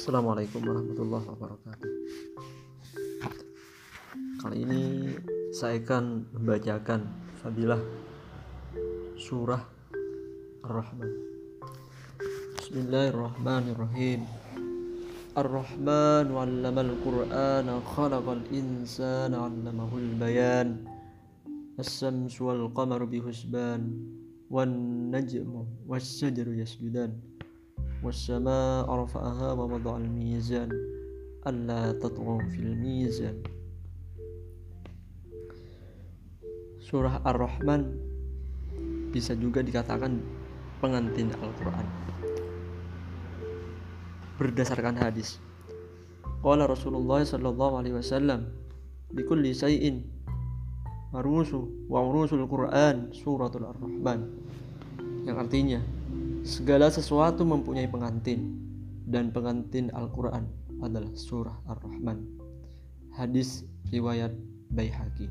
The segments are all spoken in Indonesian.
Assalamualaikum warahmatullahi wabarakatuh. Kali ini saya akan membacakan fadilah surah Ar-Rahman. Bismillahirrahmanirrahim. Ar-Rahman 'allamal Qur'ana khalaqal insana 'allamahul bayan. As-samsu wal qamaru bihusban wan najmu was-shajaru yasjudan. والسماء رفعها ووضع الميزان ألا تطغوا في الميزان. Surah Ar-Rahman bisa juga dikatakan pengantin Al-Quran berdasarkan hadis. Qala Rasulullah sallallahu alaihi wasallam, bikulli syai'in marusu wa urusul Quran suratul Ar-Rahman, yang artinya segala sesuatu mempunyai pengantin, dan pengantin Al-Quran adalah surah Ar-Rahman. Hadis riwayat Baihaqi.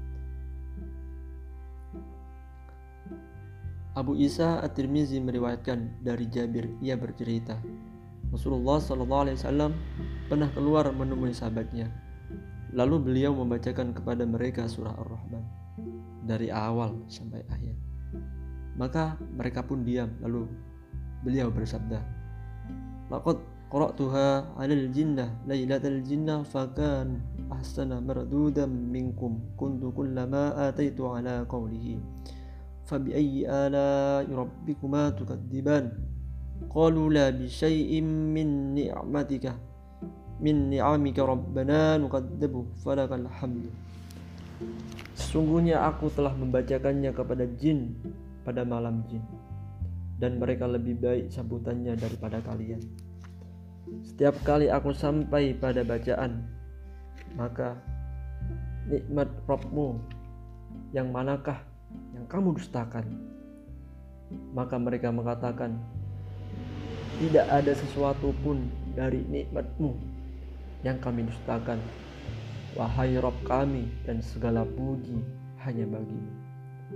Abu Isa At-Tirmizi meriwayatkan dari Jabir, ia bercerita, Rasulullah SAW pernah keluar menemui sahabatnya. Lalu beliau membacakan kepada mereka surah Ar-Rahman dari awal sampai akhir. Maka mereka pun diam. Lalu beliau bersabda, laqad qara'tuha 'alal jinnah lailatal jinnah fakan ahsana mardudan minkum kuntu kullama ataitu 'ala qawlihi fabi ayyi ala'i rabbikuma tukadziban qalu la bi syai'in min ni'amika rabbana nukadzibu falakal hamd. Sesungguhnya aku telah membacakannya kepada jin pada malam jin, dan mereka lebih baik sambutannya daripada kalian. Setiap kali aku sampai pada bacaan, maka nikmat Rabbmu yang manakah yang kamu dustakan? Maka mereka mengatakan, tidak ada sesuatu pun dari nikmatmu yang kami dustakan, wahai Rabb kami, dan segala puji hanya bagimu.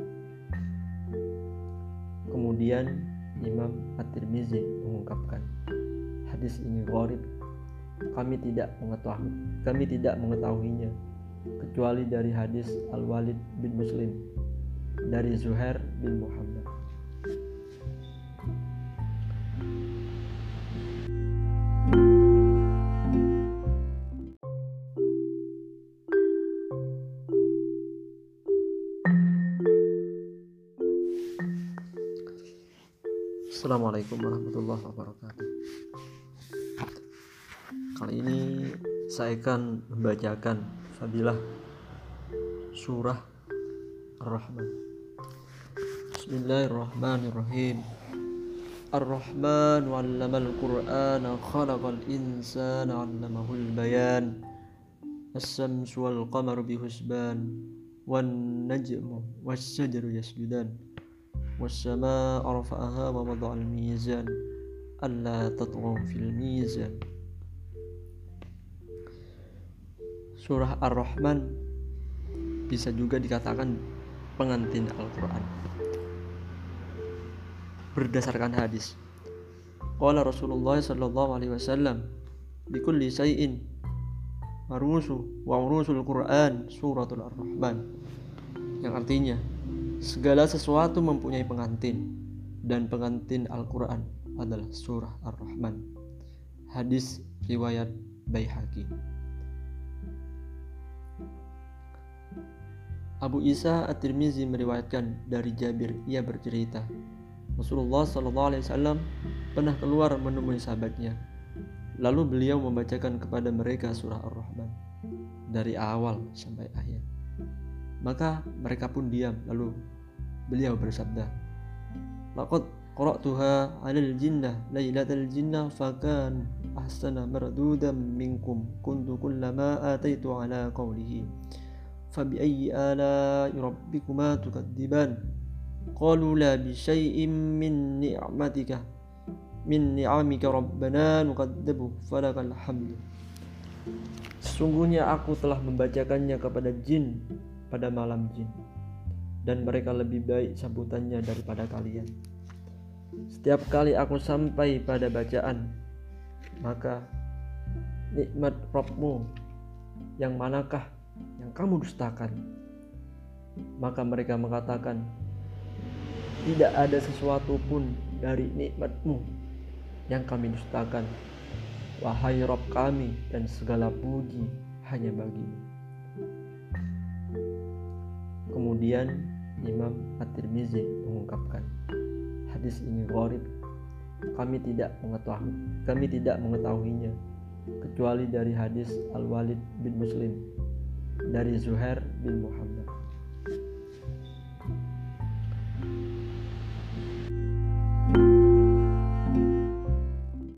Kemudian Imam At-Tirmizi mengungkapkan, hadis ini gharib, kami tidak mengetahuinya kecuali dari hadis Al-Walid bin Muslim dari Zuhair bin Muhammad. Assalamualaikum warahmatullahi wabarakatuh. Kali ini saya akan membacakan fadilah surah Ar-Rahman. Bismillahirrahmanirrahim. Ar-Rahman 'allamal Qur'ana khalaqal insana 'allamahul bayan. As-samsu wal qamaru bihusban wan najmu was-shajaru yasjudan. والسماء رفعها ووضع الميزان ألا تطغوا في الميزان. Surah Ar-Rahman bisa juga dikatakan pengantin Al-Quran berdasarkan hadis. Qala Rasulullah sallallahu alaihi wasallam, bikulli syai'in marusu wa urusul Quran suratul Ar-Rahman, yang artinya segala sesuatu mempunyai pengantin, dan pengantin Al-Quran adalah surah Ar-Rahman. Hadis riwayat Baihaqi. Abu Isa At-Tirmizi meriwayatkan dari Jabir, ia bercerita, Rasulullah SAW pernah keluar menemui sahabatnya. Lalu beliau membacakan kepada mereka surah Ar-Rahman dari awal sampai akhir. Maka mereka pun diam. Lalu beliau bersabda, laqad qara'tuha 'alal jinnah lailatal jinnah fakan ahsana mardudan minkum kuntu kullama ataitu 'ala qawlihi fabi ayyi ala'i rabbikuma tukadziban qalu la bi syai'in min ni'amika rabbana nukadzibu falakal hamd. Sesungguhnya aku telah membacakannya kepada jin pada malam jin, dan mereka lebih baik sambutannya daripada kalian. Setiap kali aku sampai pada bacaan, maka nikmat Rabbmu yang manakah yang kamu dustakan? Maka mereka mengatakan, tidak ada sesuatu pun dari nikmat-Mu yang kami dustakan. Wahai Rabb kami, dan segala puji hanya bagi-Mu. Kemudian Imam At-Tirmizi mengungkapkan, hadis ini gharib, kami tidak mengetahuinya kecuali dari hadis Al-Walid bin Muslim dari Zuhair bin Muhammad.